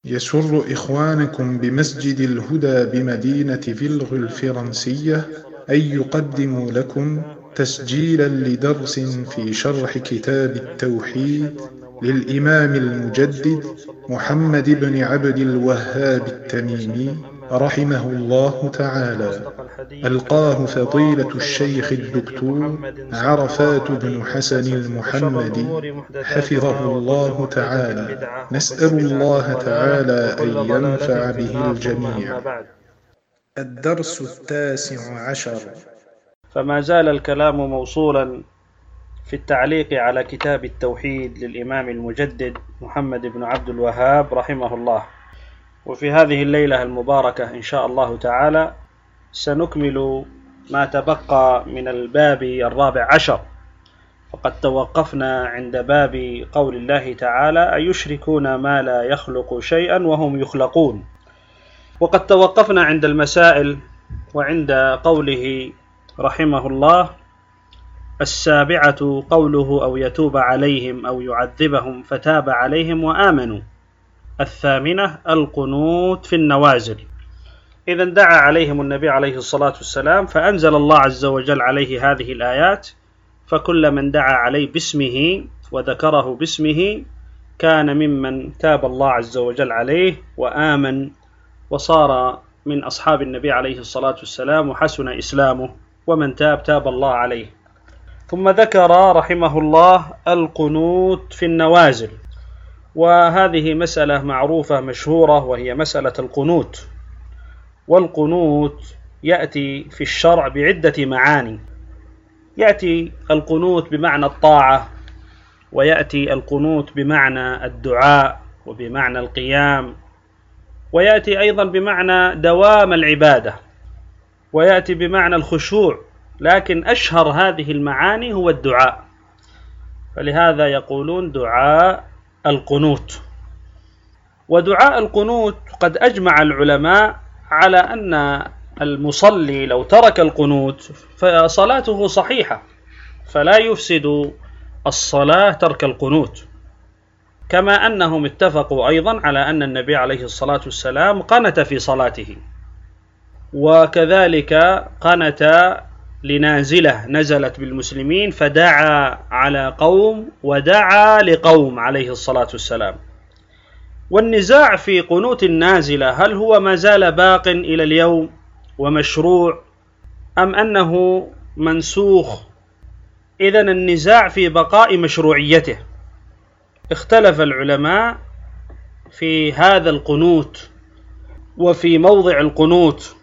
يسر إخوانكم بمسجد الهدى بمدينة فيلغ الفرنسية أن يقدموا لكم تسجيلا لدرس في شرح كتاب التوحيد للإمام المجدد محمد بن عبد الوهاب التميمي رحمه الله تعالى. ألقاه فضيلة الشيخ الدكتور عرفات بن حسن المحمدي حفظه الله تعالى. نسأل الله تعالى أن ينفع به الجميع. الدرس 19. فما زال الكلام موصولا في التعليق على كتاب التوحيد للإمام المجدد محمد بن عبد الوهاب رحمه الله. وفي هذه الليلة المباركة إن شاء الله تعالى سنكمل ما تبقى من الباب 14. فقد توقفنا عند باب قول الله تعالى: أيشركون ما لا يخلق شيئا وهم يخلقون. وقد توقفنا عند المسائل وعند قوله رحمه الله: 7 قوله أو يتوب عليهم أو يعذبهم فتاب عليهم وآمنوا. 8 القنوت في النوازل. إذا دعا عليهم النبي عليه الصلاة والسلام فأنزل الله عز وجل عليه هذه الآيات، فكل من دعا عليه باسمه وذكره باسمه كان ممن تاب الله عز وجل عليه وآمن وصار من أصحاب النبي عليه الصلاة والسلام وحسن إسلامه، ومن تاب الله عليه. ثم ذكر رحمه الله القنوت في النوازل، وهذه مسألة معروفة مشهورة وهي مسألة القنوت. والقنوت يأتي في الشرع بعدة معاني. يأتي القنوت بمعنى الطاعة، ويأتي القنوت بمعنى الدعاء وبمعنى القيام، ويأتي أيضا بمعنى دوام العبادة، ويأتي بمعنى الخشوع، لكن أشهر هذه المعاني هو الدعاء، فلهذا يقولون دعاء القنوت. ودعاء القنوت قد أجمع العلماء على أن المصلي لو ترك القنوت فصلاته صحيحة، فلا يفسد الصلاة ترك القنوت، كما أنهم اتفقوا أيضا على أن النبي عليه الصلاة والسلام قنت في صلاته، وكذلك قنت لنازلة نزلت بالمسلمين فدعا على قوم ودعا لقوم عليه الصلاة والسلام. والنزاع في قنوت النازلة هل هو ما زال باق إلى اليوم ومشروع أم أنه منسوخ؟ إذن النزاع في بقاء مشروعيته. اختلف العلماء في هذا القنوت وفي موضع القنوت،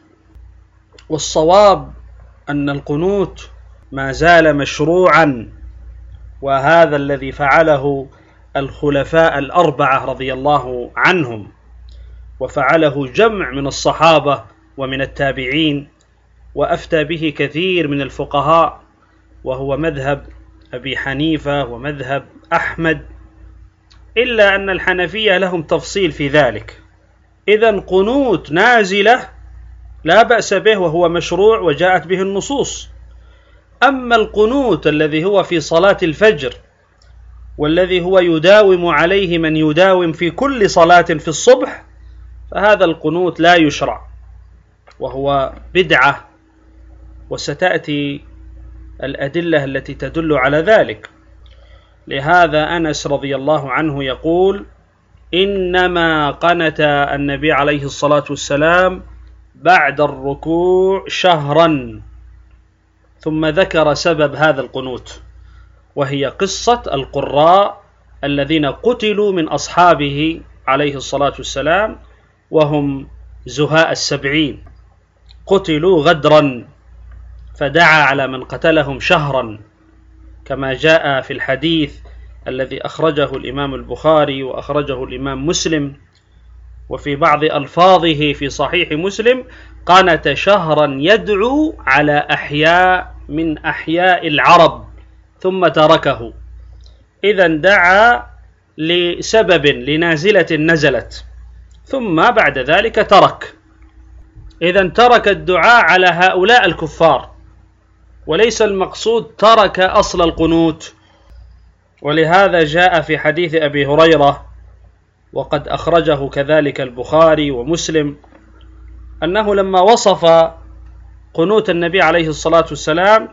والصواب أن القنوت ما زال مشروعا، وهذا الذي فعله الخلفاء 4 رضي الله عنهم، وفعله جمع من الصحابة ومن التابعين، وأفتى به كثير من الفقهاء، وهو مذهب أبي حنيفة ومذهب أحمد، إلا أن الحنفية لهم تفصيل في ذلك. إذن قنوت نازلة لا بأس به وهو مشروع وجاءت به النصوص. أما القنوت الذي هو في صلاة الفجر والذي هو يداوم عليه من يداوم في كل صلاة في الصبح، فهذا القنوت لا يشرع وهو بدعة، وستأتي الأدلة التي تدل على ذلك. لهذا أنس رضي الله عنه يقول: إنما قنت النبي عليه الصلاة والسلام بعد الركوع شهرا، ثم ذكر سبب هذا القنوت، وهي قصة القراء الذين قتلوا من أصحابه عليه الصلاة والسلام، وهم زهاء 70 قتلوا غدرا، فدعا على من قتلهم شهرا، كما جاء في الحديث الذي أخرجه الإمام البخاري وأخرجه الإمام مسلم، وفي بعض ألفاظه في صحيح مسلم: قنت شهرا يدعو على أحياء من أحياء العرب ثم تركه. إذن دعا لسبب لنازلة نزلت، ثم بعد ذلك ترك. إذن ترك الدعاء على هؤلاء الكفار، وليس المقصود ترك أصل القنوت. ولهذا جاء في حديث أبي هريرة وقد أخرجه كذلك البخاري ومسلم، أنه لما وصف قنوت النبي عليه الصلاة والسلام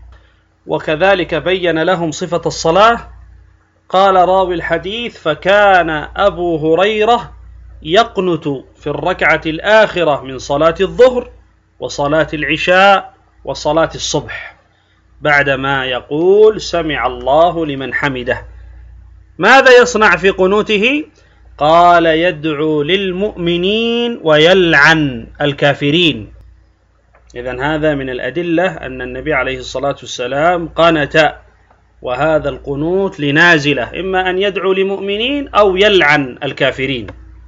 وكذلك بين لهم صفة الصلاة، قال راوي الحديث: فكان أبو هريرة يقنت في الركعة الآخرة من صلاة الظهر وصلاة العشاء وصلاة الصبح بعدما يقول: سمع الله لمن حمده. ماذا يصنع في قنوته؟ قال: يدعو للمؤمنين ويلعن الكافرين. إذن هذا من الأدلة أن النبي عليه الصلاة والسلام قنت، وهذا القنوت لنازلة، إما أن يدعو لمؤمنين أو يلعن الكافرين.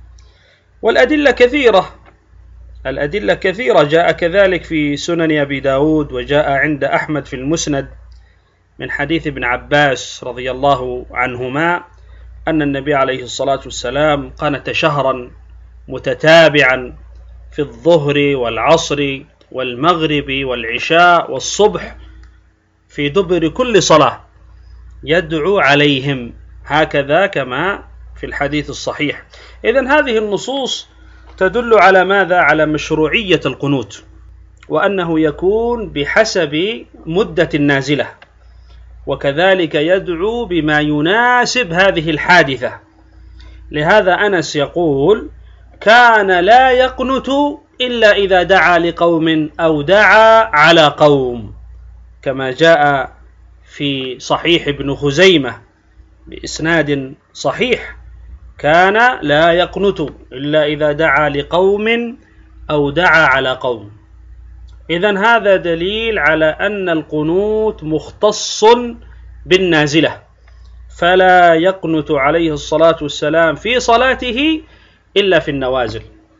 والأدلة كثيرة، الأدلة كثيرة، جاء كذلك في سنن أبي داود، وجاء عند أحمد في المسند من حديث ابن عباس رضي الله عنهما أن النبي عليه الصلاة والسلام قنت شهرا متتابعا في الظهر والعصر والمغرب والعشاء والصبح في دبر كل صلاة يدعو عليهم، هكذا كما في الحديث الصحيح. إذن هذه النصوص تدل على ماذا؟ على مشروعية القنوت، وأنه يكون بحسب مدة النازلة، وكذلك يدعو بما يناسب هذه الحادثة. لهذا أنس يقول: كان لا يقنت إلا إذا دعا لقوم أو دعا على قوم، كما جاء في صحيح ابن خزيمة بإسناد صحيح: كان لا يقنت إلا إذا دعا لقوم أو دعا على قوم. إذن هذا دليل على أن القنوت مختص بالنازلة، فلا يقنت عليه الصلاة والسلام في صلاته إلا في النوازل.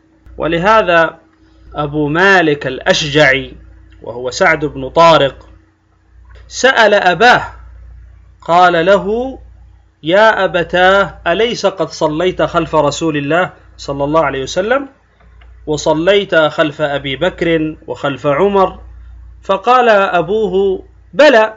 ولهذا أبو مالك الأشجعي وهو سعد بن طارق سأل أباه، قال له: يا أبتاه، أليس قد صليت خلف رسول الله صلى الله عليه وسلم وصليت خلف أبي بكر وخلف عمر؟ فقال أبوه: بلى.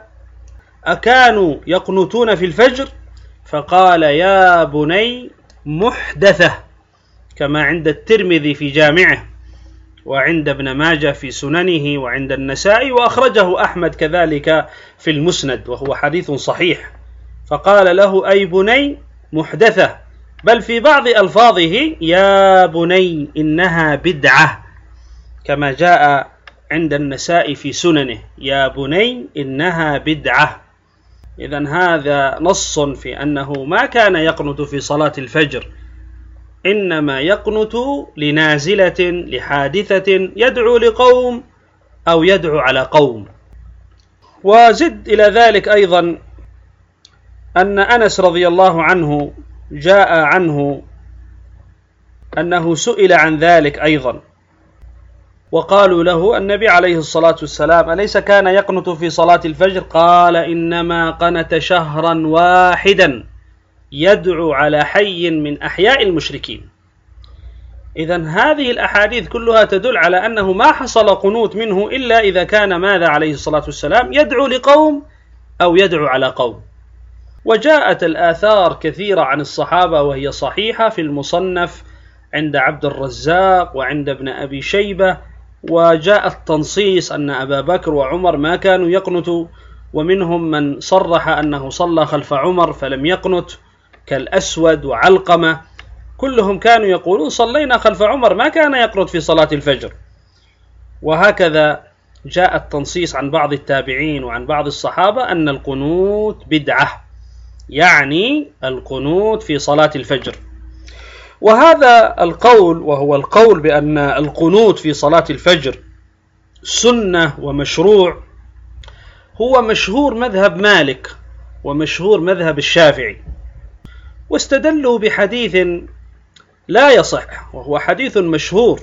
أكانوا يقنتون في الفجر؟ فقال: يا بني، محدثة، كما عند الترمذي في جامعه، وعند ابن ماجه في سننه، وعند النسائي، وأخرجه أحمد كذلك في المسند، وهو حديث صحيح. فقال له: أي بني، محدثة، بل في بعض ألفاظه: يا بني إنها بدعة، كما جاء عند النسائي في سننه: يا بني إنها بدعة. إذن هذا نص في أنه ما كان يقنت في صلاة الفجر، إنما يقنت لنازلة، لحادثة، يدعو لقوم أو يدعو على قوم. وزد إلى ذلك أيضا أن أنس رضي الله عنه جاء عنه أنه سئل عن ذلك أيضا، وقالوا له: النبي عليه الصلاة والسلام أليس كان يقنت في صلاة الفجر؟ قال: إنما قنت شهرا واحدا يدعو على حي من أحياء المشركين. إذن هذه الأحاديث كلها تدل على أنه ما حصل قنوت منه إلا إذا كان ماذا عليه الصلاة والسلام؟ يدعو لقوم أو يدعو على قوم. وجاءت الآثار كثيرة عن الصحابة وهي صحيحة في المصنف عند عبد الرزاق وعند ابن أبي شيبة، وجاء التنصيص أن أبا بكر وعمر ما كانوا يقنتوا، ومنهم من صرح أنه صلى خلف عمر فلم يقنت، كالأسود وعلقمة، كلهم كانوا يقولون: صلينا خلف عمر ما كان يقنت في صلاة الفجر. وهكذا جاء التنصيص عن بعض التابعين وعن بعض الصحابة أن القنوت بدعة، يعني القنوت في صلاة الفجر. وهذا القول، وهو القول بأن القنوت في صلاة الفجر سنة ومشروع، هو مشهور مذهب مالك ومشهور مذهب الشافعي، واستدلوا بحديث لا يصح، وهو حديث مشهور: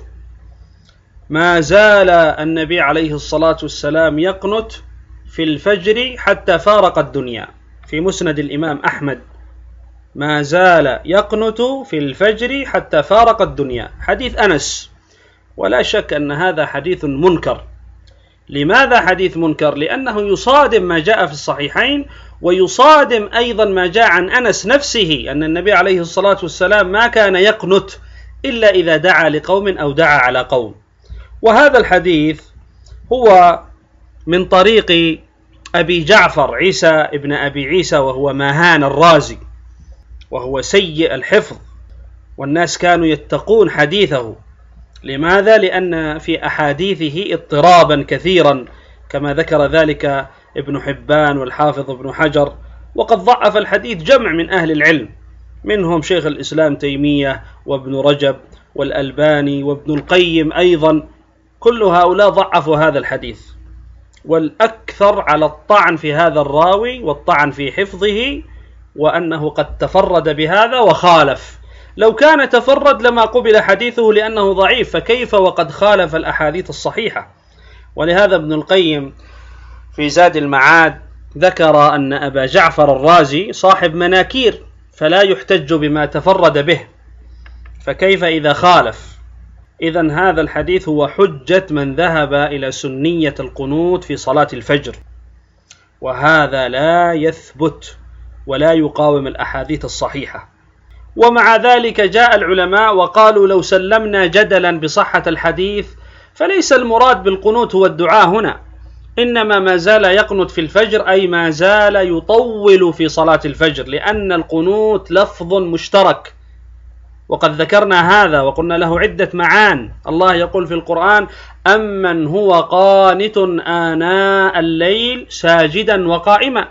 ما زال النبي عليه الصلاة والسلام يقنت في الفجر حتى فارق الدنيا، في مسند الإمام أحمد: ما زال يقنت في الفجر حتى فارق الدنيا، حديث أنس. ولا شك أن هذا حديث منكر. لماذا حديث منكر؟ لأنه يصادم ما جاء في الصحيحين ويصادم أيضا ما جاء عن أنس نفسه أن النبي عليه الصلاة والسلام ما كان يقنت إلا إذا دعا لقوم أو دعا على قوم. وهذا الحديث هو من طريق أبي جعفر عيسى ابن أبي عيسى، وهو ماهان الرازي، وهو سيء الحفظ، والناس كانوا يتقون حديثه. لماذا؟ لأن في أحاديثه اضطرابا كثيرا، كما ذكر ذلك ابن حبان والحافظ ابن حجر، وقد ضعف الحديث جمع من أهل العلم، منهم شيخ الإسلام تيمية وابن رجب والألباني وابن القيم أيضا، كل هؤلاء ضعفوا هذا الحديث، والأكثر على الطعن في هذا الراوي والطعن في حفظه، وأنه قد تفرد بهذا وخالف. لو كان تفرد لما قبل حديثه لأنه ضعيف، فكيف وقد خالف الأحاديث الصحيحة؟ ولهذا ابن القيم في زاد المعاد ذكر أن أبا جعفر الرازي صاحب مناكير، فلا يحتج بما تفرد به، فكيف إذا خالف؟ إذن هذا الحديث هو حجة من ذهب إلى سنية القنوت في صلاة الفجر، وهذا لا يثبت ولا يقاوم الأحاديث الصحيحة. ومع ذلك جاء العلماء وقالوا لو سلمنا جدلا بصحة الحديث فليس المراد بالقنوت هو الدعاء هنا، إنما ما زال يقنت في الفجر، أي ما زال يطول في صلاة الفجر، لأن القنوت لفظ مشترك، وقد ذكرنا هذا وقلنا له عدة معان. الله يقول في القرآن: أمن هو قانت آناء الليل ساجدا وقائما.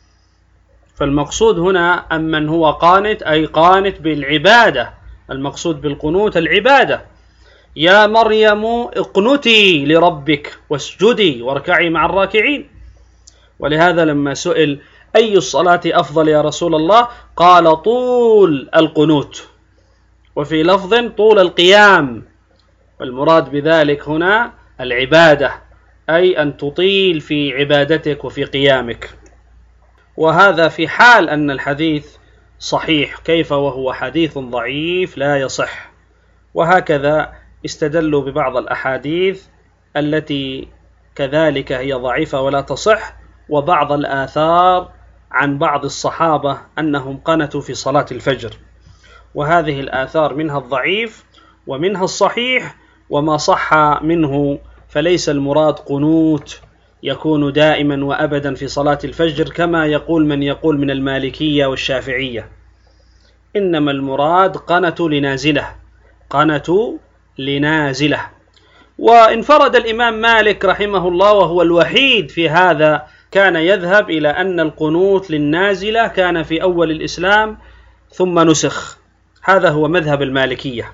فالمقصود هنا أمن هو قانت، أي قانت بالعبادة، المقصود بالقنوت العبادة. يا مريم اقنتي لربك واسجدي واركعي مع الراكعين. ولهذا لما سئل أي الصلاة أفضل يا رسول الله، قال طول القنوت، وفي لفظ طول القيام، والمراد بذلك هنا العبادة، أي أن تطيل في عبادتك وفي قيامك. وهذا في حال أن الحديث صحيح، كيف وهو حديث ضعيف لا يصح. وهكذا استدلوا ببعض الأحاديث التي كذلك هي ضعيفة ولا تصح، وبعض الآثار عن بعض الصحابة أنهم قنتوا في صلاة الفجر، وهذه الآثار منها الضعيف ومنها الصحيح، وما صح منه فليس المراد قنوت يكون دائما وأبدا في صلاة الفجر كما يقول من يقول من المالكية والشافعية، إنما المراد قنتوا لنازلة، قنتوا لنازلة. وانفرد الإمام مالك رحمه الله وهو الوحيد في هذا، كان يذهب إلى أن القنوت للنازلة كان في أول الإسلام ثم نسخ، هذا هو مذهب المالكية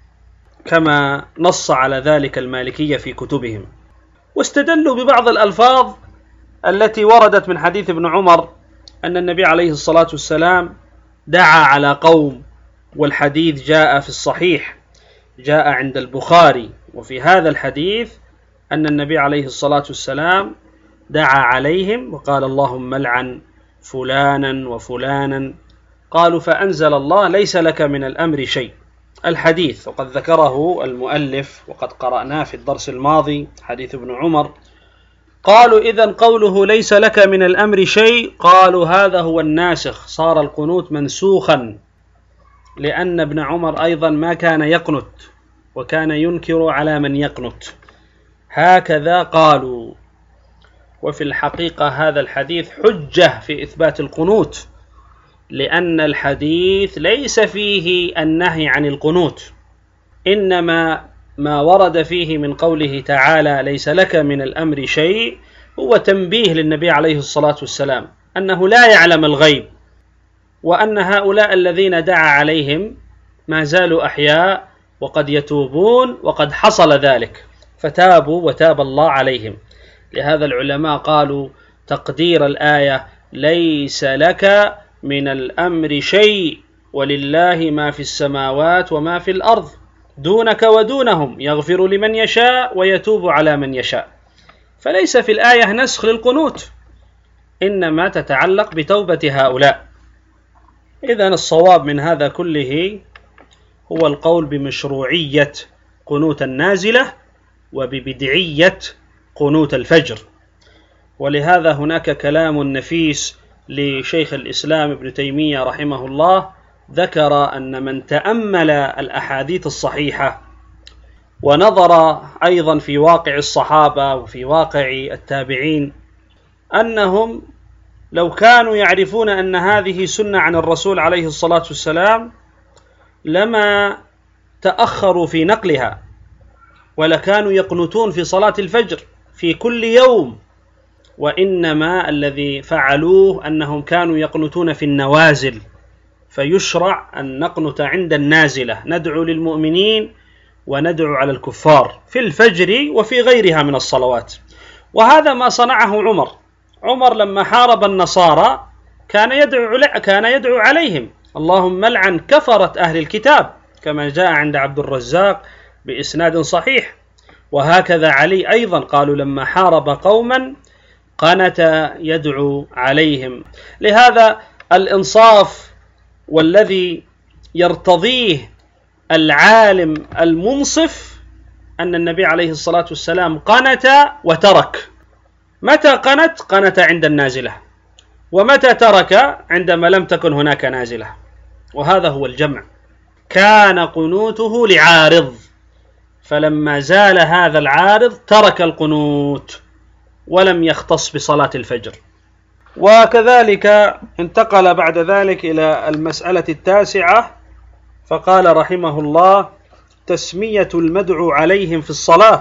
كما نص على ذلك المالكية في كتبهم. واستدلوا ببعض الألفاظ التي وردت من حديث ابن عمر أن النبي عليه الصلاة والسلام دعا على قوم، والحديث جاء في الصحيح، جاء عند البخاري، وفي هذا الحديث أن النبي عليه الصلاة والسلام دعا عليهم وقال اللهم لعن فلانا وفلانا، قالوا فأنزل الله ليس لك من الأمر شيء، الحديث، وقد ذكره المؤلف وقد قرأناه في الدرس الماضي حديث ابن عمر. قالوا إذن قوله ليس لك من الأمر شيء، قالوا هذا هو الناسخ، صار القنوت منسوخا، لأن ابن عمر أيضا ما كان يقنت وكان ينكر على من يقنت، هكذا قالوا. وفي الحقيقة هذا الحديث حجة في إثبات القنوت، لأن الحديث ليس فيه النهي عن القنوت، إنما ما ورد فيه من قوله تعالى ليس لك من الأمر شيء هو تنبيه للنبي عليه الصلاة والسلام أنه لا يعلم الغيب، وأن هؤلاء الذين دعا عليهم ما زالوا أحياء وقد يتوبون، وقد حصل ذلك فتابوا وتاب الله عليهم. لهذا العلماء قالوا تقدير الآية ليس لك من الأمر شيء ولله ما في السماوات وما في الأرض دونك ودونهم يغفر لمن يشاء ويتوب على من يشاء، فليس في الآية نسخ للقنوت، إنما تتعلق بتوبة هؤلاء. إذن الصواب من هذا كله هو القول بمشروعية قنوت النازلة وببدعية قنوت الفجر. ولهذا هناك كلام نفيس لشيخ الإسلام ابن تيمية رحمه الله ذكر أن من تأمل الأحاديث الصحيحة ونظر أيضا في واقع الصحابة وفي واقع التابعين أنهم لو كانوا يعرفون أن هذه سنة عن الرسول عليه الصلاة والسلام لما تأخروا في نقلها، ولكانوا يقنتون في صلاة الفجر في كل يوم، وإنما الذي فعلوه أنهم كانوا يقنتون في النوازل، فيشرع أن نقنت عند النازلة، ندعو للمؤمنين وندعو على الكفار في الفجر وفي غيرها من الصلوات. وهذا ما صنعه عمر لما حارب النصارى كان يدعو عليهم اللهم لعن كفرة أهل الكتاب، كما جاء عند عبد الرزاق بإسناد صحيح. وهكذا علي أيضا قالوا لما حارب قوما قنت يدعو عليهم. لهذا الإنصاف والذي يرتضيه العالم المنصف أن النبي عليه الصلاة والسلام قنت وترك. متى قنت عند النازلة، ومتى ترك عندما لم تكن هناك نازلة، وهذا هو الجمع. كان قنوته لعارض، فلما زال هذا العارض ترك القنوت ولم يختص بصلاة الفجر. وكذلك انتقل بعد ذلك إلى المسألة 9، فقال رحمه الله: تسمية المدعو عليهم في الصلاة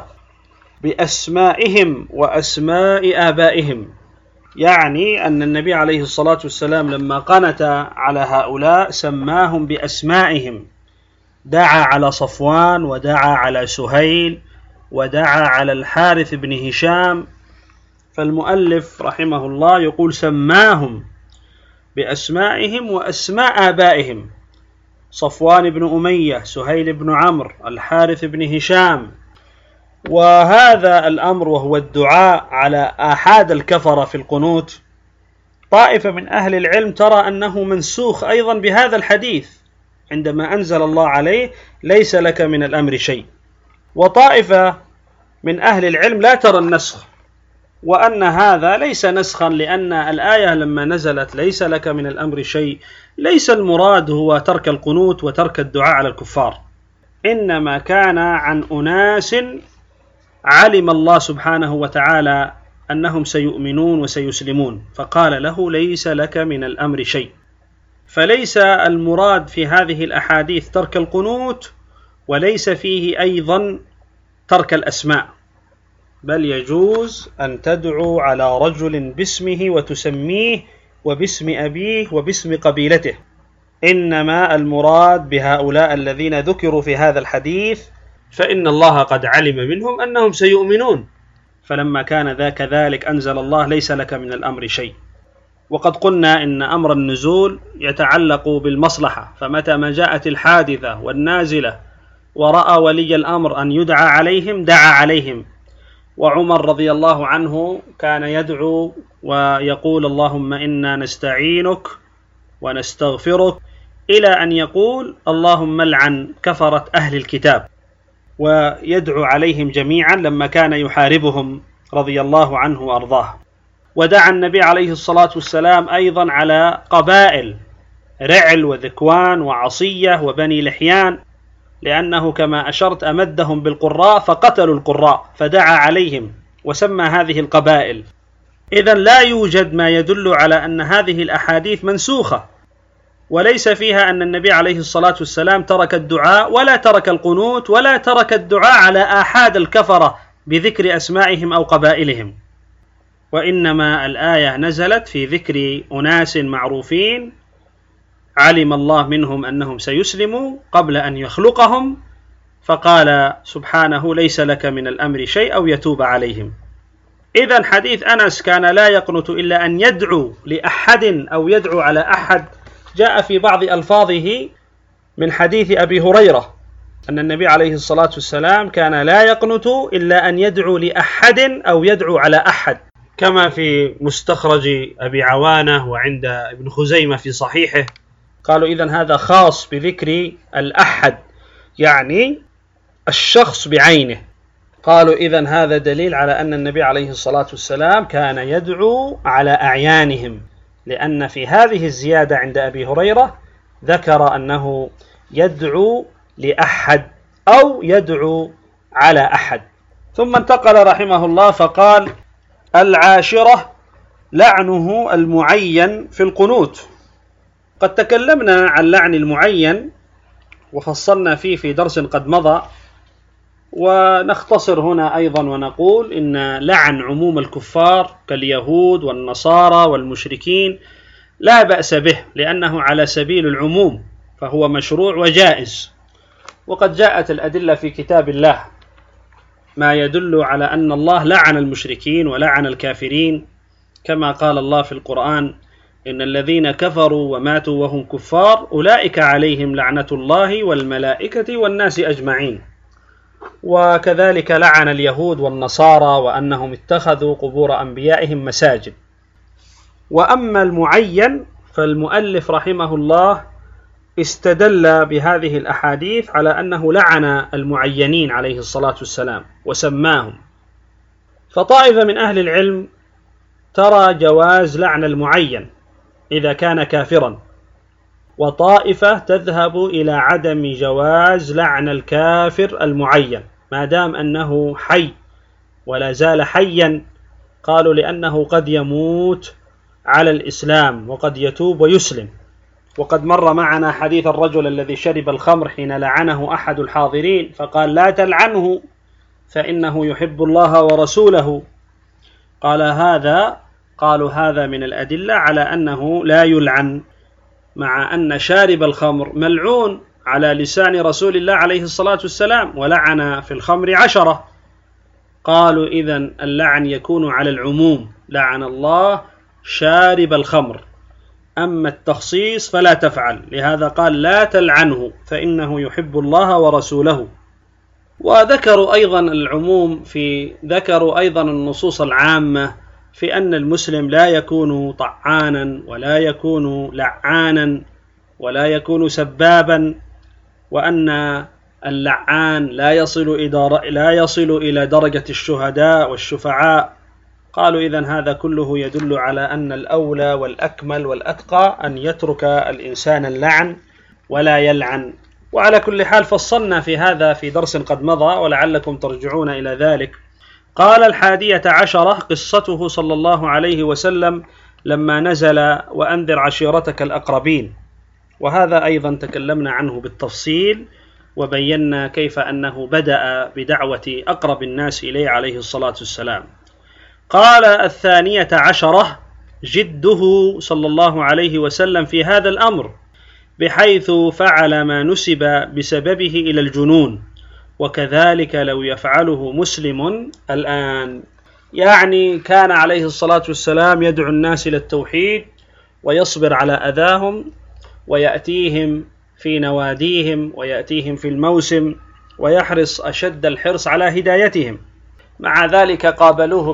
بأسمائهم وأسماء آبائهم. يعني أن النبي عليه الصلاة والسلام لما قنت على هؤلاء سماهم بأسمائهم، دعا على صفوان، ودعا على سهيل، ودعا على الحارث بن هشام. فالمؤلف رحمه الله يقول سماهم بأسمائهم وأسماء آبائهم: صفوان بن أمية، سهيل بن عمرو، الحارث بن هشام. وهذا الأمر وهو الدعاء على آحاد الكفرة في القنوت، طائفة من أهل العلم ترى أنه منسوخ أيضا بهذا الحديث عندما أنزل الله عليه ليس لك من الأمر شيء، وطائفة من أهل العلم لا ترى النسخ، وأن هذا ليس نسخا، لأن الآية لما نزلت ليس لك من الأمر شيء ليس المراد هو ترك القنوت وترك الدعاء على الكفار، إنما كان عن أناس علم الله سبحانه وتعالى أنهم سيؤمنون وسيسلمون، فقال له ليس لك من الأمر شيء. فليس المراد في هذه الأحاديث ترك القنوت، وليس فيه أيضا ترك الأسماء، بل يجوز أن تدعو على رجل باسمه وتسميه وباسم أبيه وباسم قبيلته، إنما المراد بهؤلاء الذين ذكروا في هذا الحديث فإن الله قد علم منهم أنهم سيؤمنون، فلما كان ذا كذلك أنزل الله ليس لك من الأمر شيء. وقد قلنا إن أمر النزول يتعلق بالمصلحة، فمتى ما جاءت الحادثة والنازلة ورأى ولي الأمر أن يدعى عليهم دعا عليهم. وعمر رضي الله عنه كان يدعو ويقول اللهم إنا نستعينك ونستغفرك، إلى أن يقول اللهم لعن كفرة أهل الكتاب، ويدعو عليهم جميعا لما كان يحاربهم رضي الله عنه وأرضاه. ودعا النبي عليه الصلاة والسلام أيضا على قبائل رعل وذكوان وعصية وبني لحيان، لأنه كما أشرت أمدهم بالقراء فقتلوا القراء، فدعا عليهم وسمى هذه القبائل. إذن لا يوجد ما يدل على أن هذه الأحاديث منسوخة، وليس فيها أن النبي عليه الصلاة والسلام ترك الدعاء ولا ترك القنوت ولا ترك الدعاء على آحاد الكفرة بذكر أسمائهم أو قبائلهم، وإنما الآية نزلت في ذكر أناس معروفين علم الله منهم أنهم سيسلموا قبل أن يخلقهم، فقال سبحانه ليس لك من الأمر شيء أو يتوب عليهم. إذن حديث أنس كان لا يقنت إلا أن يدعو لأحد أو يدعو على أحد جاء في بعض ألفاظه من حديث أبي هريرة أن النبي عليه الصلاة والسلام كان لا يقنت إلا أن يدعو لأحد أو يدعو على أحد، كما في مستخرج أبي عوانة وعند ابن خزيمة في صحيحه. قالوا إذن هذا خاص بذكر الأحد، يعني الشخص بعينه. قالوا إذن هذا دليل على أن النبي عليه الصلاة والسلام كان يدعو على أعيانهم، لأن في هذه الزيادة عند أبي هريرة ذكر أنه يدعو لأحد أو يدعو على أحد. ثم انتقل رحمه الله فقال: العاشرة لعنه المعين في القنوت. قد تكلمنا عن لعن المعين وفصلنا فيه في درس قد مضى، ونختصر هنا أيضا ونقول إن لعن عموم الكفار كاليهود والنصارى والمشركين لا بأس به، لأنه على سبيل العموم فهو مشروع وجائز. وقد جاءت الأدلة في كتاب الله ما يدل على أن الله لعن المشركين ولعن الكافرين، كما قال الله في القرآن: إن الذين كفروا وماتوا وهم كفار أولئك عليهم لعنة الله والملائكة والناس أجمعين. وكذلك لعن اليهود والنصارى وأنهم اتخذوا قبور أنبيائهم مساجد. وأما المعين فالمؤلف رحمه الله استدل بهذه الأحاديث على أنه لعن المعينين عليه الصلاة والسلام وسماهم. فطائفة من أهل العلم ترى جواز لعن المعين إذا كان كافرا، وطائفة تذهب إلى عدم جواز لعن الكافر المعين ما دام أنه حي ولا زال حيا. قالوا لأنه قد يموت على الإسلام وقد يتوب ويسلم. وقد مر معنا حديث الرجل الذي شرب الخمر حين لعنه أحد الحاضرين فقال: لا تلعنه فإنه يحب الله ورسوله. قالوا هذا من الأدلة على أنه لا يلعن، مع أن شارب الخمر ملعون على لسان رسول الله عليه الصلاة والسلام، ولعن في الخمر 10. قالوا إذن اللعن يكون على العموم، لعن الله شارب الخمر، أما التخصيص فلا تفعل. لهذا قال: لا تلعنه فإنه يحب الله ورسوله. وذكروا أيضا العموم ذكروا أيضا النصوص العامة في أن المسلم لا يكون طعانا ولا يكون لعانا ولا يكون سبابا، وأن اللعان لا يصل إلى درجة الشهداء والشفعاء. قالوا إذن هذا كله يدل على أن الأولى والأكمل والأتقى أن يترك الإنسان اللعن ولا يلعن. وعلى كل حال فصلنا في هذا في درس قد مضى ولعلكم ترجعون إلى ذلك. قال: 11 قصته صلى الله عليه وسلم لما نزل: وأنذر عشيرتك الأقربين. وهذا أيضا تكلمنا عنه بالتفصيل وبينا كيف أنه بدأ بدعوة أقرب الناس إليه عليه الصلاة والسلام. قال: 12 جده صلى الله عليه وسلم في هذا الأمر، بحيث فعل ما نسب بسببه إلى الجنون، وكذلك لو يفعله مسلم الآن. يعني كان عليه الصلاة والسلام يدعو الناس إلى التوحيد ويصبر على أذاهم، ويأتيهم في نواديهم ويأتيهم في الموسم ويحرص أشد الحرص على هدايتهم. مع ذلك قابلوه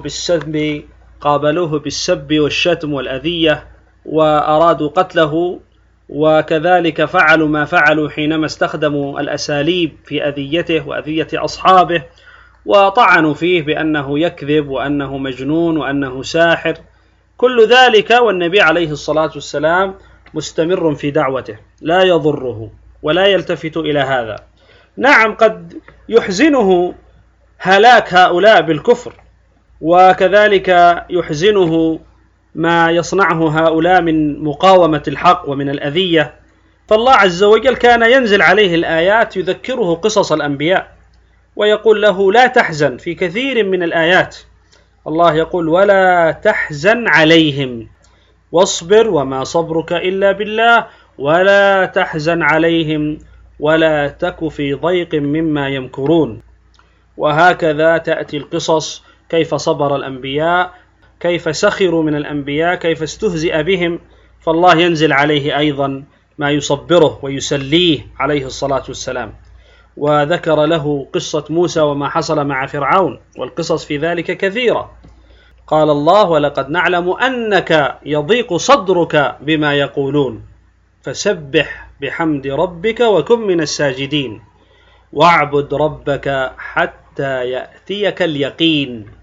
بالسب والشتم والأذية وأرادوا قتله، وكذلك فعلوا ما فعلوا حينما استخدموا الأساليب في أذيته وأذية أصحابه، وطعنوا فيه بأنه يكذب وأنه مجنون وأنه ساحر. كل ذلك والنبي عليه الصلاة والسلام مستمر في دعوته، لا يضره ولا يلتفت إلى هذا. نعم قد يحزنه هلاك هؤلاء بالكفر، وكذلك يحزنه ما يصنعه هؤلاء من مقاومة الحق ومن الأذية. فالله عز وجل كان ينزل عليه الآيات يذكره قصص الأنبياء ويقول له: لا تحزن. في كثير من الآيات الله يقول: ولا تحزن عليهم واصبر وما صبرك إلا بالله ولا تحزن عليهم ولا تك في ضيق مما يمكرون. وهكذا تأتي القصص، كيف صبر الأنبياء، كيف سخروا من الأنبياء، كيف استهزئ بهم، فالله ينزل عليه أيضا ما يصبره ويسليه عليه الصلاة والسلام. وذكر له قصة موسى وما حصل مع فرعون، والقصص في ذلك كثيرة. قال الله: ولقد نعلم أنك يضيق صدرك بما يقولون فسبح بحمد ربك وكن من الساجدين واعبد ربك حتى يأتيك اليقين.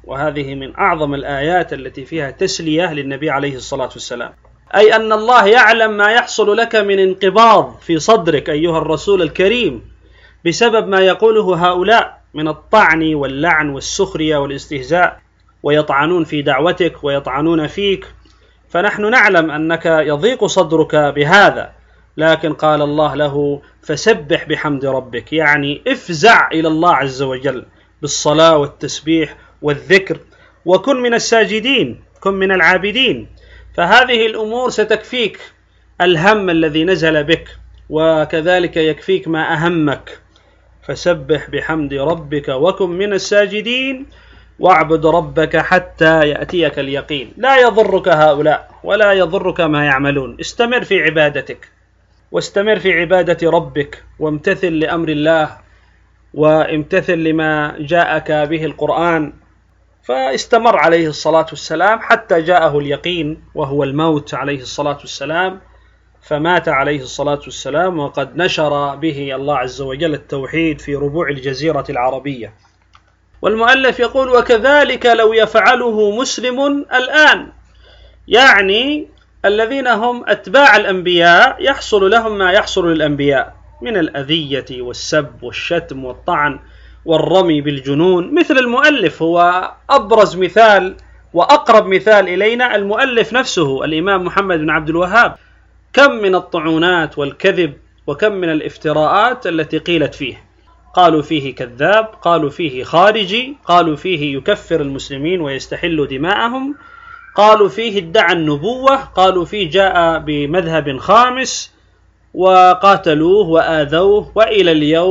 وهذه من أعظم الآيات التي فيها تسلية للنبي عليه الصلاة والسلام، أي أن الله يعلم ما يحصل لك من انقباض في صدرك أيها الرسول الكريم بسبب ما يقوله هؤلاء من الطعن واللعن والسخرية والاستهزاء، ويطعنون في دعوتك ويطعنون فيك، فنحن نعلم أنك يضيق صدرك بهذا، لكن قال الله له فسبح بحمد ربك، يعني افزع إلى الله عز وجل بالصلاة والتسبيح والذكر، وكن من الساجدين، كن من العابدين، فهذه الأمور ستكفيك الهم الذي نزل بك، وكذلك يكفيك ما أهمك. فسبح بحمد ربك وكن من الساجدين واعبد ربك حتى يأتيك اليقين. لا يضرك هؤلاء ولا يضرك ما يعملون، استمر في عبادتك واستمر في عبادة ربك، وامتثل لأمر الله وامتثل لما جاءك به القرآن. فاستمر عليه الصلاة والسلام حتى جاءه اليقين وهو الموت عليه الصلاة والسلام، فمات عليه الصلاة والسلام وقد نشر به الله عز وجل التوحيد في ربوع الجزيرة العربية. والمؤلف يقول وكذلك لو يفعله مسلم الآن، يعني الذين هم أتباع الأنبياء يحصل لهم ما يحصل للأنبياء من الأذية والسب والشتم والطعن والرمي بالجنون، مثل المؤلف. هو أبرز مثال وأقرب مثال إلينا المؤلف نفسه الإمام محمد بن عبد الوهاب، كم من الطعونات والكذب وكم من الافتراءات التي قيلت فيه. قالوا فيه كذاب، قالوا فيه خارجي، قالوا فيه يكفر المسلمين ويستحل دماءهم، قالوا فيه ادعى النبوة، قالوا فيه جاء بمذهب خامس، وقاتلوه وآذوه. وإلى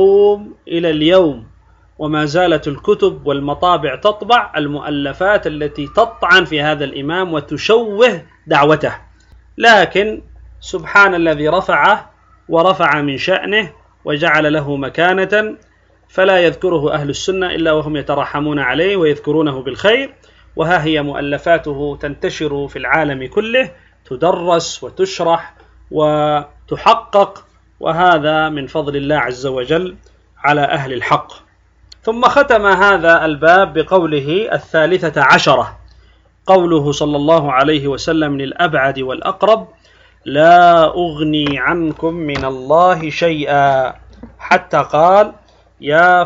اليوم وما زالت الكتب والمطابع تطبع المؤلفات التي تطعن في هذا الإمام وتشوه دعوته، لكن سبحان الذي رفعه ورفع من شأنه وجعل له مكانة، فلا يذكره أهل السنة إلا وهم يترحمون عليه ويذكرونه بالخير. وها هي مؤلفاته تنتشر في العالم كله، تدرس وتشرح وتحقق، وهذا من فضل الله عز وجل على أهل الحق. ثم ختم هذا الباب بقوله 13، قوله صلى الله عليه وسلم للأبعد والأقرب لا أغني عنكم من الله شيئا، حتى قال يا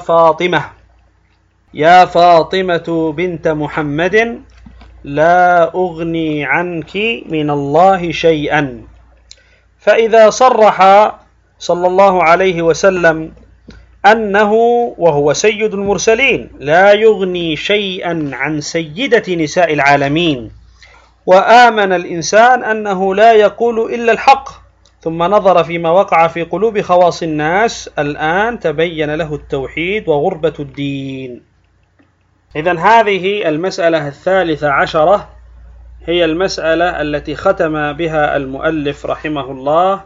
فاطمة بنت محمد لا أغني عنك من الله شيئا. فإذا صرح صلى الله عليه وسلم أنه وهو سيد المرسلين لا يغني شيئا عن سيدة نساء العالمين، وآمن الإنسان أنه لا يقول إلا الحق، ثم نظر فيما وقع في قلوب خواص الناس، الآن تبين له التوحيد وغربة الدين. إذن هذه المسألة 13 هي المسألة التي ختم بها المؤلف رحمه الله،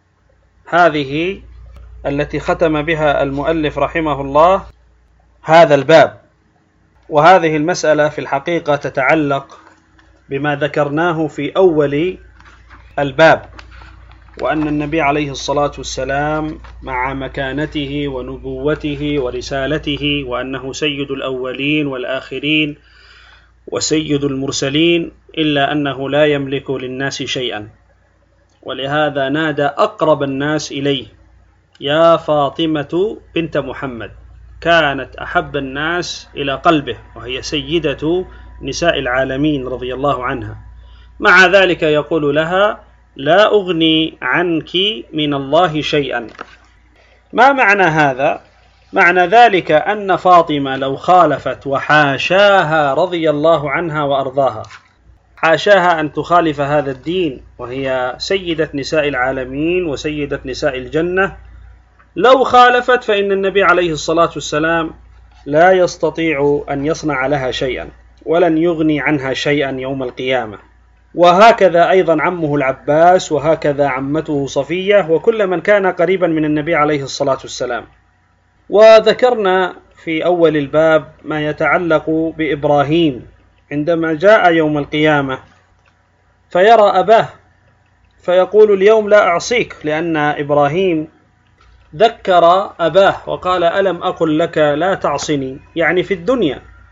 هذا الباب. وهذه المسألة في الحقيقة تتعلق بما ذكرناه في أول الباب، وأن النبي عليه الصلاة والسلام مع مكانته ونبوته ورسالته وأنه سيد الأولين والآخرين وسيد المرسلين، إلا أنه لا يملك للناس شيئا، ولهذا نادى أقرب الناس إليه يا فاطمة بنت محمد، كانت أحب الناس إلى قلبه، وهي سيدة نساء العالمين رضي الله عنها. مع ذلك يقول لها لا أغني عنك من الله شيئا. ما معنى هذا؟ معنى ذلك أن فاطمة لو خالفت، وحاشاها رضي الله عنها وأرضاها، حاشاها أن تخالف هذا الدين، وهي سيدة نساء العالمين وسيدة نساء الجنة، لو خالفت فإن النبي عليه الصلاة والسلام لا يستطيع أن يصنع لها شيئا، ولن يغني عنها شيئا يوم القيامة. وهكذا أيضا عمه العباس، وهكذا عمته صفية، وكل من كان قريبا من النبي عليه الصلاة والسلام. وذكرنا في أول الباب ما يتعلق بإبراهيم عندما جاء يوم القيامة فيرى أباه فيقول اليوم لا أعصيك، لأن إبراهيم ذكر أباه وقال ألم أقل لك لا تعصني، يعني في الدنيا،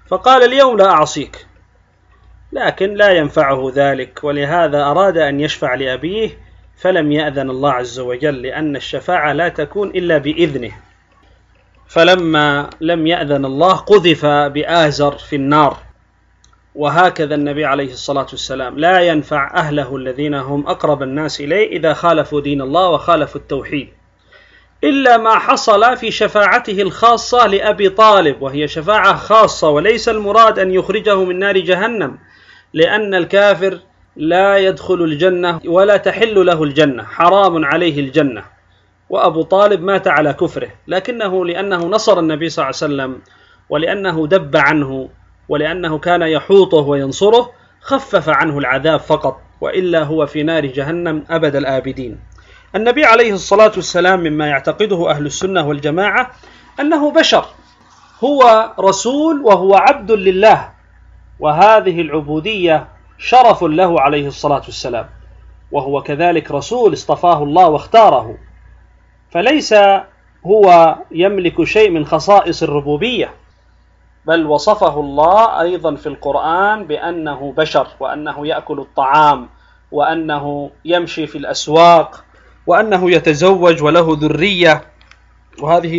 فقال اليوم لا أعصيك، لكن لا ينفعه ذلك، ولهذا أراد أن يشفع لأبيه فلم يأذن الله عز وجل، لأن الشفاعة لا تكون إلا بإذنه. فلما لم يأذن الله قذف بآزر في النار. وهكذا النبي عليه الصلاة والسلام لا ينفع أهله الذين هم أقرب الناس إليه إذا خالفوا دين الله وخالفوا التوحيد، إلا ما حصل في شفاعته الخاصة لأبي طالب، وهي شفاعة خاصة، وليس المراد أن يخرجه من نار جهنم، لأن الكافر لا يدخل الجنة ولا تحل له الجنة، حرام عليه الجنة، وأبو طالب مات على كفره، لكنه لأنه نصر النبي صلى الله عليه وسلم ولأنه دب عنه ولأنه كان يحوطه وينصره خفف عنه العذاب فقط، وإلا هو في نار جهنم أبد الآبدين. النبي عليه الصلاة والسلام مما يعتقده أهل السنة والجماعة أنه بشر، هو رسول وهو عبد لله، وهذه العبودية شرف له عليه الصلاة والسلام، وهو كذلك رسول اصطفاه الله واختاره، فليس هو يملك شيء من خصائص الربوبية، بل وصفه الله أيضا في القرآن بأنه بشر، وأنه يأكل الطعام، وأنه يمشي في الأسواق، وأنه يتزوج وله ذرية، وهذه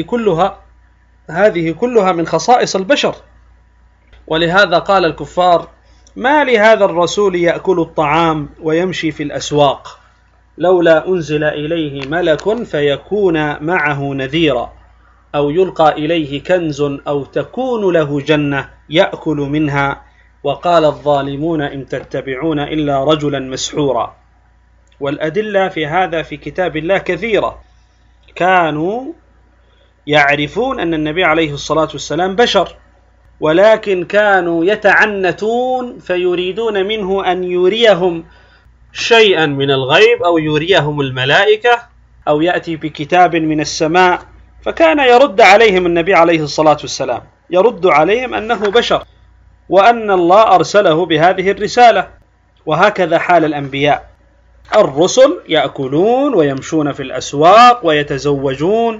كلها من خصائص البشر. ولهذا قال الكفار: ما لهذا الرسول يأكل الطعام ويمشي في الأسواق، لولا أنزل إليه ملك فيكون معه نذيرا، أو يلقى إليه كنز أو تكون له جنة يأكل منها، وقال الظالمون إن تتبعون إلا رجلا مسحورا. والأدلة في هذا في كتاب الله كثيرة. كانوا يعرفون أن النبي عليه الصلاة والسلام بشر، ولكن كانوا يتعنتون فيريدون منه أن يريهم شيئا من الغيب، أو يريهم الملائكة، أو يأتي بكتاب من السماء، فكان يرد عليهم النبي عليه الصلاة والسلام، يرد عليهم أنه بشر، وأن الله أرسله بهذه الرسالة. وهكذا حال الأنبياء، الرسل يأكلون ويمشون في الأسواق ويتزوجون،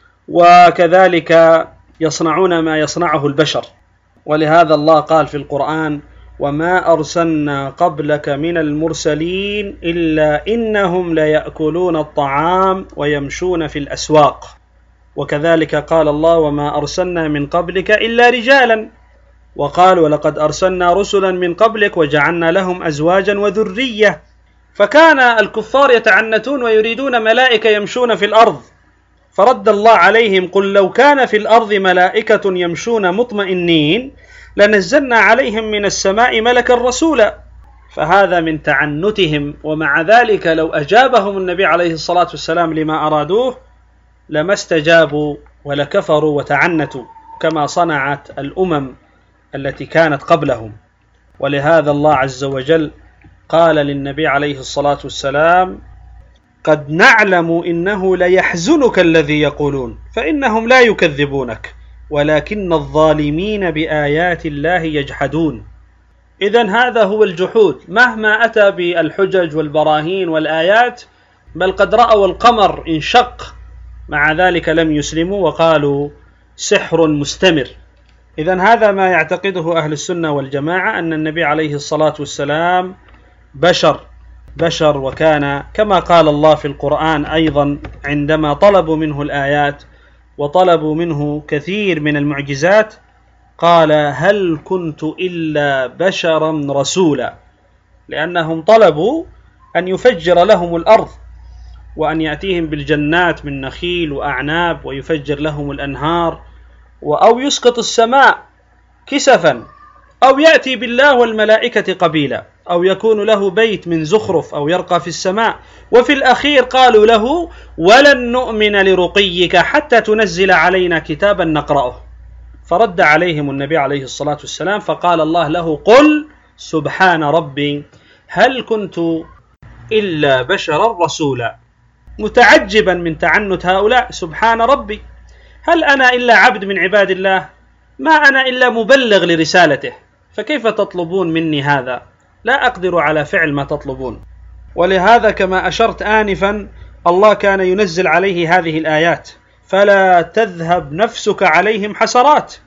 وكذلك يصنعون ما يصنعه البشر. ولهذا الله قال في القرآن: وما أرسلنا قبلك من المرسلين إلا إنهم ليأكلون الطعام ويمشون في الأسواق. وكذلك قال الله: وما أرسلنا من قبلك إلا رجالا. وقال: ولقد أرسلنا رسلا من قبلك وجعلنا لهم أزواجا وذرية. فكان الكفار يتعنتون ويريدون ملائكة يمشون في الأرض، فرد الله عليهم: قل لو كان في الأرض ملائكة يمشون مطمئنين لنزلنا عليهم من السماء ملكا رسولا. فهذا من تعنتهم، ومع ذلك لو أجابهم النبي عليه الصلاة والسلام لما أرادوه لما استجابوا ولكفروا وتعنتوا، كما صنعت الأمم التي كانت قبلهم. ولهذا الله عز وجل قال للنبي عليه الصلاة والسلام: قد نعلم إنه ليحزنك الذي يقولون فإنهم لا يكذبونك ولكن الظالمين بآيات الله يجحدون. إذن هذا هو الجحود، مهما أتى بالحجج والبراهين والآيات، بل قد رأوا القمر انشق، مع ذلك لم يسلموا وقالوا سحر مستمر. إذن هذا ما يعتقده أهل السنة والجماعة، أن النبي عليه الصلاة والسلام بشر، وكان كما قال الله في القرآن أيضا عندما طلبوا منه الآيات وطلبوا منه كثير من المعجزات، قال: هل كنت إلا بشرا رسولا، لأنهم طلبوا أن يفجر لهم الأرض، وأن يأتيهم بالجنات من نخيل وأعناب، ويفجر لهم الأنهار، أو يسقط السماء كسفا، أو يأتي بالله والملائكة قبيلا، أو يكون له بيت من زخرف، أو يرقى في السماء. وفي الأخير قالوا له: ولن نؤمن لرقيك حتى تنزل علينا كتابا نقرأه. فرد عليهم النبي عليه الصلاة والسلام فقال الله له: قل سبحان ربي هل كنت إلا بشرا رسولا، متعجبا من تعنت هؤلاء: سبحان ربي، هل أنا إلا عبد من عباد الله؟ ما أنا إلا مبلغ لرسالته، فكيف تطلبون مني هذا؟ لا أقدر على فعل ما تطلبون. ولهذا كما أشرت آنفا، الله كان ينزل عليه هذه الآيات: فلا تذهب نفسك عليهم حسرات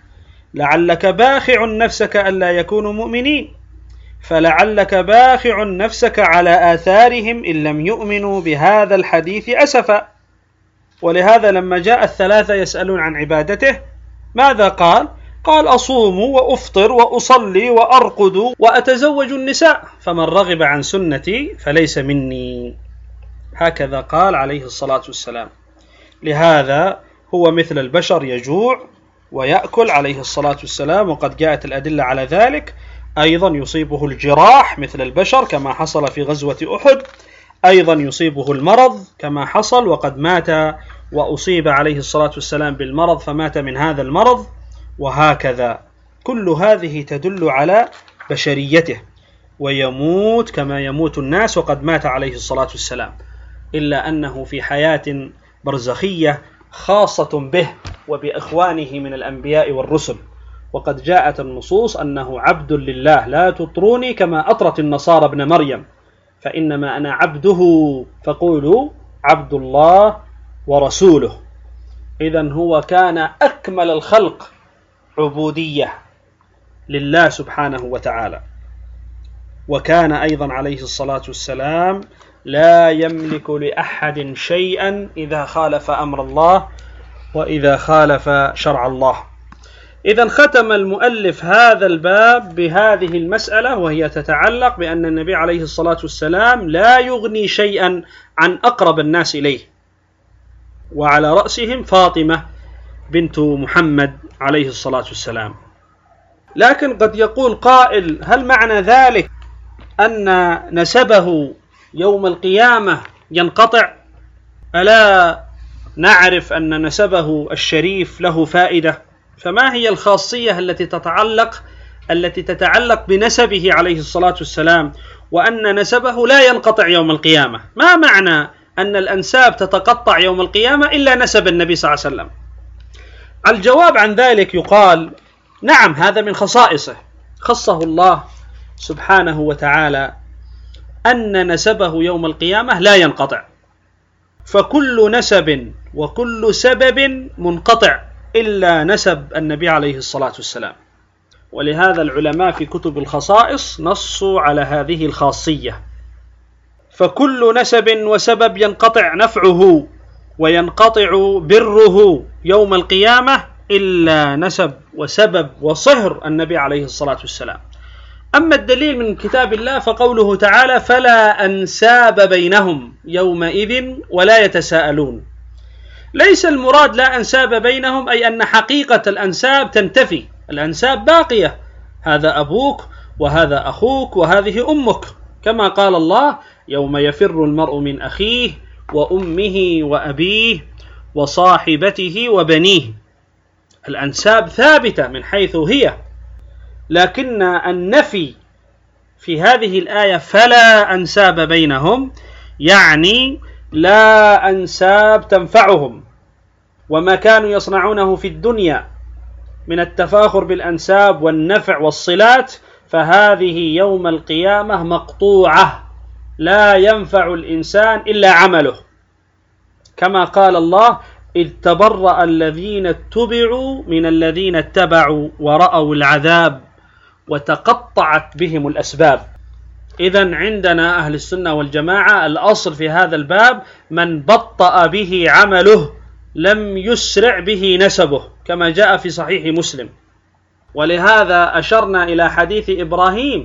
لعلك باخع نفسك ألا يكونوا مؤمنين، فلعلك باخع نفسك على آثارهم إن لم يؤمنوا بهذا الحديث أسفا. ولهذا لما جاء الثلاثة يسألون عن عبادته ماذا قال؟ قال أصوم وأفطر وأصلي وأرقد وأتزوج النساء، فمن رغب عن سنتي فليس مني. هكذا قال عليه الصلاة والسلام. لهذا هو مثل البشر يجوع ويأكل عليه الصلاة والسلام، وقد جاءت الأدلة على ذلك. أيضا يصيبه الجراح مثل البشر كما حصل في غزوة أحد، أيضا يصيبه المرض كما حصل، وقد مات وأصيب عليه الصلاة والسلام بالمرض فمات من هذا المرض، وهكذا. كل هذه تدل على بشريته، ويموت كما يموت الناس، وقد مات عليه الصلاة والسلام، إلا أنه في حياة برزخية خاصة به وبإخوانه من الأنبياء والرسل. وقد جاءت النصوص أنه عبد لله، لا تطروني كما أطرت النصارى ابن مريم، فإنما أنا عبده فقولوا عبد الله ورسوله. إذن هو كان أكمل الخلق عبودية لله سبحانه وتعالى. وكان أيضا عليه الصلاة والسلام لا يملك لأحد شيئا إذا خالف أمر الله وإذا خالف شرع الله. إذن ختم المؤلف هذا الباب بهذه المسألة، وهي تتعلق بأن النبي عليه الصلاة والسلام لا يغني شيئا عن أقرب الناس إليه، وعلى رأسهم فاطمة بنت محمد عليه الصلاة والسلام. لكن قد يقول قائل: هل معنى ذلك أن نسبه يوم القيامة ينقطع؟ ألا نعرف أن نسبه الشريف له فائدة؟ فما هي الخاصية التي تتعلق بنسبه عليه الصلاة والسلام، وأن نسبه لا ينقطع يوم القيامة؟ ما معنى أن الأنساب تتقطع يوم القيامة إلا نسب النبي صلى الله عليه وسلم؟ الجواب عن ذلك يقال: نعم، هذا من خصائصه، خصه الله سبحانه وتعالى أن نسبه يوم القيامة لا ينقطع، فكل نسب وكل سبب منقطع إلا نسب النبي عليه الصلاة والسلام. ولهذا العلماء في كتب الخصائص نصوا على هذه الخاصية، فكل نسب وسبب ينقطع نفعه وينقطع بره يوم القيامة إلا نسب وسبب وصهر النبي عليه الصلاة والسلام. أما الدليل من كتاب الله فقوله تعالى: فلا أنساب بينهم يومئذ ولا يتساءلون. ليس المراد لا أنساب بينهم أي أن حقيقة الأنساب تنتفي، الأنساب باقية، هذا أبوك وهذا أخوك وهذه أمك، كما قال الله: يوم يفر المرء من أخيه وأمه وأبيه وصاحبته وبنيه. الأنساب ثابتة من حيث هي، لكن النفي في هذه الآية فلا أنساب بينهم يعني لا أنساب تنفعهم، وما كانوا يصنعونه في الدنيا من التفاخر بالأنساب والنفع والصلات فهذه يوم القيامة مقطوعة، لا ينفع الإنسان إلا عمله، كما قال الله: إذ تبرأ الذين اتبعوا من الذين اتبعوا ورأوا العذاب وتقطعت بهم الأسباب. إذن عندنا أهل السنة والجماعة الأصل في هذا الباب: من بطأ به عمله لم يسرع به نسبه، كما جاء في صحيح مسلم. ولهذا أشرنا إلى حديث إبراهيم،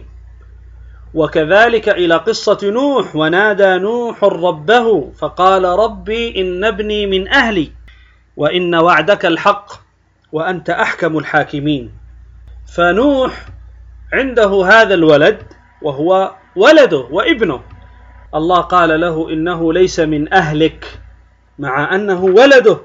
وكذلك إلى قصة نوح: ونادى نوح ربه فقال ربي إن ابني من أهلي وإن وعدك الحق وأنت أحكم الحاكمين. فنوح عنده هذا الولد وهو ولده وابنه، الله قال له: إنه ليس من أهلك، مع أنه ولده،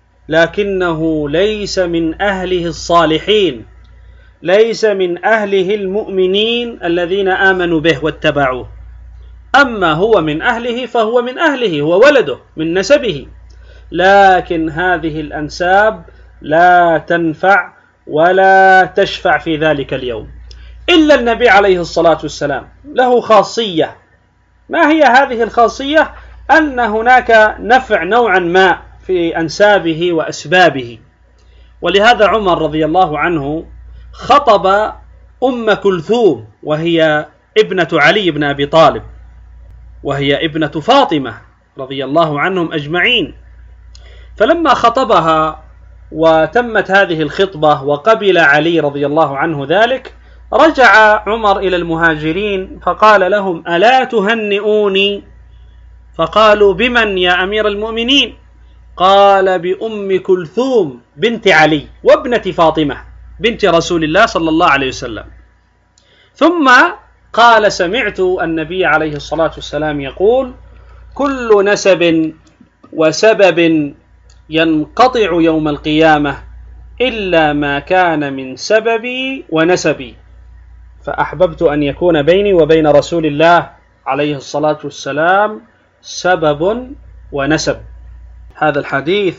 لكنه ليس من أهله الصالحين، ليس من أهله المؤمنين الذين آمنوا به واتبعوه. أما هو من أهله فهو من أهله، هو ولده من نسبه، لكن هذه الأنساب لا تنفع ولا تشفع في ذلك اليوم إلا النبي عليه الصلاة والسلام. له خاصية، ما هي هذه الخاصية؟ أن هناك نفع نوعا ما في أنسابه وأسبابه، ولهذا عمر رضي الله عنه خطب أم كلثوم وهي ابنة علي بن أبي طالب، وهي ابنة فاطمة رضي الله عنهم أجمعين. فلما خطبها وتمت هذه الخطبة وقبل علي رضي الله عنه ذلك، رجع عمر إلى المهاجرين فقال لهم: ألا تهنئوني؟ فقالوا: بمن يا أمير المؤمنين؟ قال: بأم كلثوم بنت علي وابنة فاطمة بنت رسول الله صلى الله عليه وسلم. ثم قال: سمعت النبي عليه الصلاة والسلام يقول: كل نسب وسبب ينقطع يوم القيامة إلا ما كان من سببي ونسبي، فأحببت أن يكون بيني وبين رسول الله عليه الصلاة والسلام سبب ونسب. هذا الحديث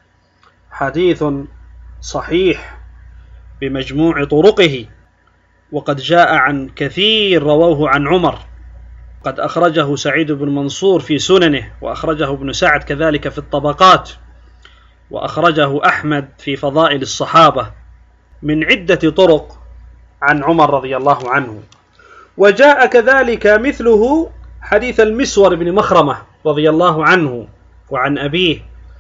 حديث صحيح بمجموع طرقه، وقد جاء عن كثير رووه عن عمر، قد أخرجه سعيد بن منصور في سننه، وأخرجه ابن سعد كذلك في الطبقات، وأخرجه أحمد في فضائل الصحابة من عدة طرق عن عمر رضي الله عنه. وجاء كذلك مثله حديث المسور بن مخرمة رضي الله عنه وعن أبيه،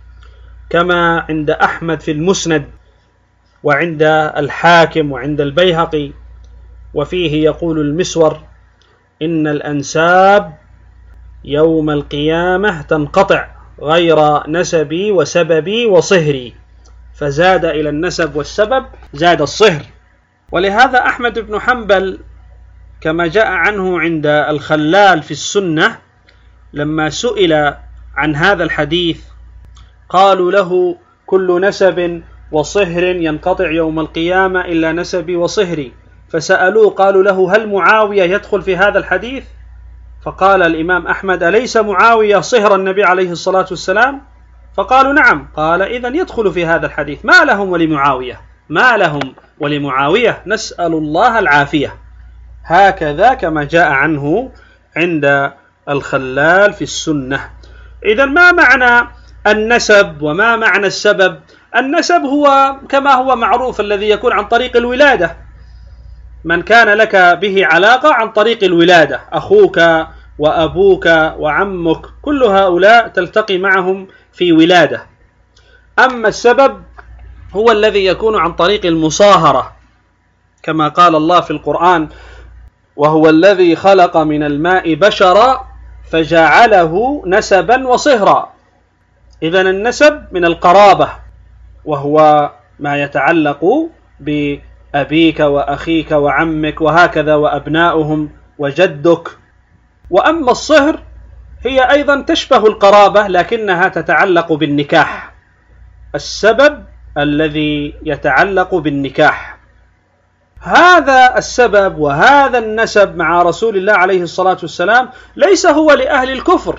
كما عند أحمد في المسند وعند الحاكم وعند البيهقي، وفيه يقول المسور: إن الأنساب يوم القيامة تنقطع غير نسبي وسببي وصهري، فزاد إلى النسب والسبب زاد الصهر. ولهذا أحمد بن حنبل كما جاء عنه عند الخلال في السنة لما سئل عن هذا الحديث قالوا له: كل نسب وصهر ينقطع يوم القيامة إلا نسبي وصهري، فسألوه قالوا له: هل معاوية يدخل في هذا الحديث؟ فقال الإمام أحمد: أليس معاوية صهر النبي عليه الصلاة والسلام؟ فقالوا: نعم. قال: إذن يدخل في هذا الحديث. ما لهم ولمعاوية؟ ما لهم ولمعاوية؟ نسأل الله العافية. هكذا كما جاء عنه عند الخلال في السنة. إذن ما معنى النسب وما معنى السبب؟ النسب هو كما هو معروف الذي يكون عن طريق الولادة، من كان لك به علاقة عن طريق الولادة، أخوك وأبوك وعمك، كل هؤلاء تلتقي معهم في ولادة. أما السبب هو الذي يكون عن طريق المصاهرة، كما قال الله في القرآن: وهو الذي خلق من الماء بشرا فجعله نسبا وصهرا. إذن النسب من القرابة، وهو ما يتعلق بأبيك وأخيك وعمك وهكذا وأبناؤهم وجدك. وأما الصهر هي أيضا تشبه القرابة لكنها تتعلق بالنكاح، السبب الذي يتعلق بالنكاح. هذا السبب وهذا النسب مع رسول الله عليه الصلاة والسلام ليس هو لأهل الكفر،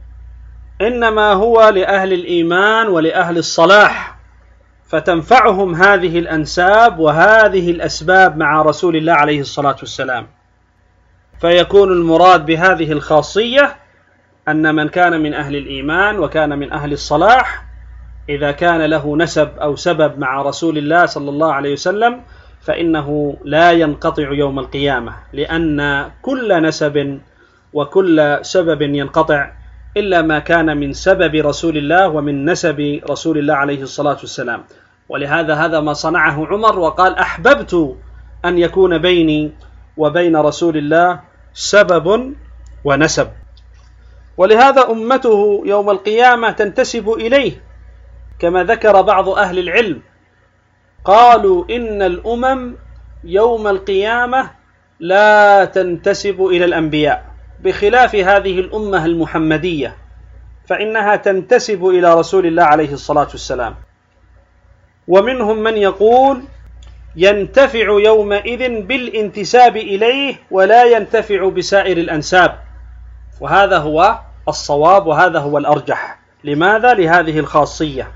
إنما هو لأهل الإيمان ولأهل الصلاح، فتنفعهم هذه الأنساب وهذه الأسباب مع رسول الله عليه الصلاة والسلام. فيكون المراد بهذه الخاصية أن من كان من أهل الإيمان وكان من أهل الصلاح إذا كان له نسب أو سبب مع رسول الله صلى الله عليه وسلم فإنه لا ينقطع يوم القيامة، لأن كل نسب وكل سبب ينقطع إلا ما كان من سبب رسول الله ومن نسب رسول الله عليه الصلاة والسلام. ولهذا هذا ما صنعه عمر، وقال: أحببت أن يكون بيني وبين رسول الله سبب ونسب. ولهذا أمته يوم القيامة تنتسب إليه، كما ذكر بعض أهل العلم قالوا: إن الأمم يوم القيامة لا تنتسب إلى الأنبياء، بخلاف هذه الأمة المحمدية فإنها تنتسب إلى رسول الله عليه الصلاة والسلام. ومنهم من يقول: ينتفع يومئذ بالانتساب إليه ولا ينتفع بسائر الأنساب، وهذا هو الصواب وهذا هو الأرجح. لماذا؟ لهذه الخاصية.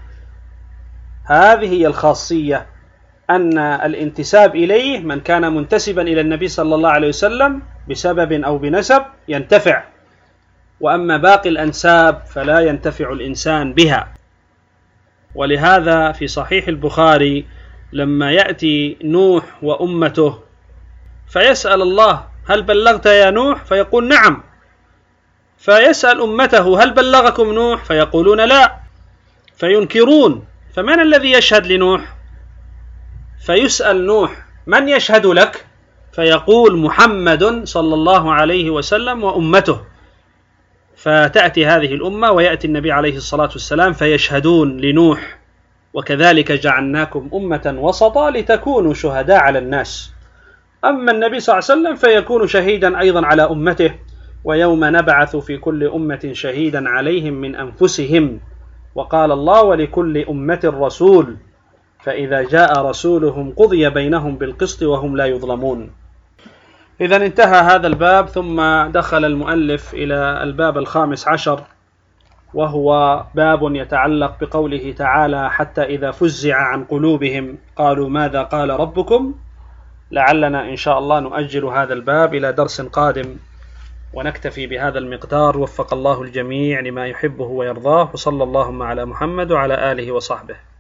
هذه هي الخاصية، أن الانتساب إليه من كان منتسبا إلى النبي صلى الله عليه وسلم بسبب أو بنسب ينتفع، وأما باقي الأنساب فلا ينتفع الإنسان بها. ولهذا في صحيح البخاري لما يأتي نوح وأمته فيسأل الله: هل بلغت يا نوح؟ فيقول: نعم. فيسأل أمته: هل بلغكم نوح؟ فيقولون: لا. فينكرون: فمن الذي يشهد لنوح؟ فيسأل نوح: من يشهد لك؟ فيقول: محمد صلى الله عليه وسلم وأمته. فتأتي هذه الأمة ويأتي النبي عليه الصلاة والسلام فيشهدون لنوح: وكذلك جعلناكم أمة وسطا لتكونوا شهداء على الناس. أما النبي صلى الله عليه وسلم فيكون شهيدا أيضا على أمته: ويوم نبعث في كل أمة شهيدا عليهم من أنفسهم، وقال الله: ولكل أمة رسول، فإذا جاء رسولهم قضي بينهم بالقسط وهم لا يظلمون. إذا انتهى هذا الباب، ثم دخل المؤلف إلى الباب 15، وهو باب يتعلق بقوله تعالى: حتى إذا فزع عن قلوبهم قالوا ماذا قال ربكم. لعلنا إن شاء الله نؤجل هذا الباب إلى درس قادم، ونكتفي بهذا المقدار. وفق الله الجميع لما يحبه ويرضاه، وصلى اللهم على محمد وعلى آله وصحبه.